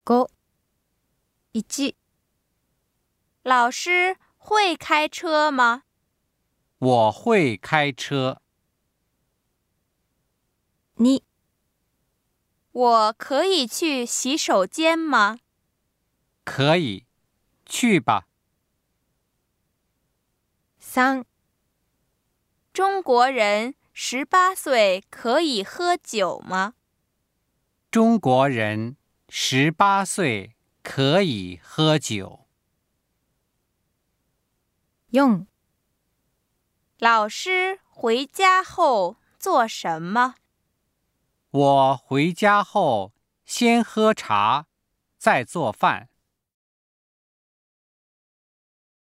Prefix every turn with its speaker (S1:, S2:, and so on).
S1: 5、1、
S2: 老师会开车吗？
S3: 我会开车。
S1: 2、
S2: 我可以去洗手间吗？
S3: 可以，去吧。
S1: 3、
S2: 中国人18岁可以喝酒吗？
S3: 中国人18岁可以喝酒。
S1: 4、
S2: 老师回家后做什么？
S3: 我回家后先喝茶，再做饭。